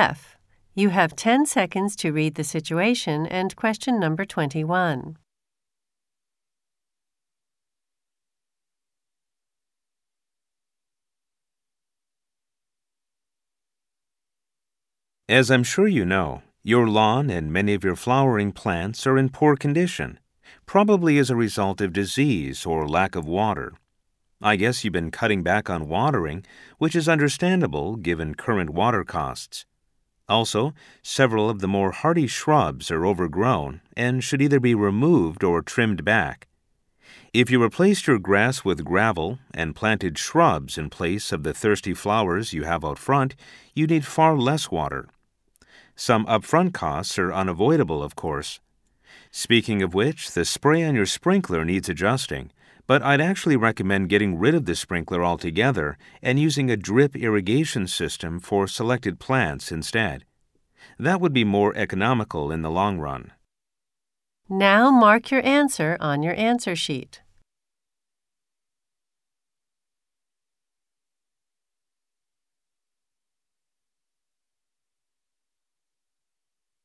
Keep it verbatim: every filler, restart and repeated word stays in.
F. You have ten seconds to read the situation and question number twenty-one. As I'm sure you know, your lawn and many of your flowering plants are in poor condition, probably as a result of disease or lack of water. I guess you've been cutting back on watering, which is understandable given current water costs. Also, several of the more hardy shrubs are overgrown and should either be removed or trimmed back. If you replaced your grass with gravel and planted shrubs in place of the thirsty flowers you have out front, you need far less water. Some upfront costs are unavoidable, of course. Speaking of which, the spray on your sprinkler needs adjusting, but I'd actually recommend getting rid of the sprinkler altogether and using a drip irrigation system for selected plants instead. That would be more economical in the long run. Now mark your answer on your answer sheet.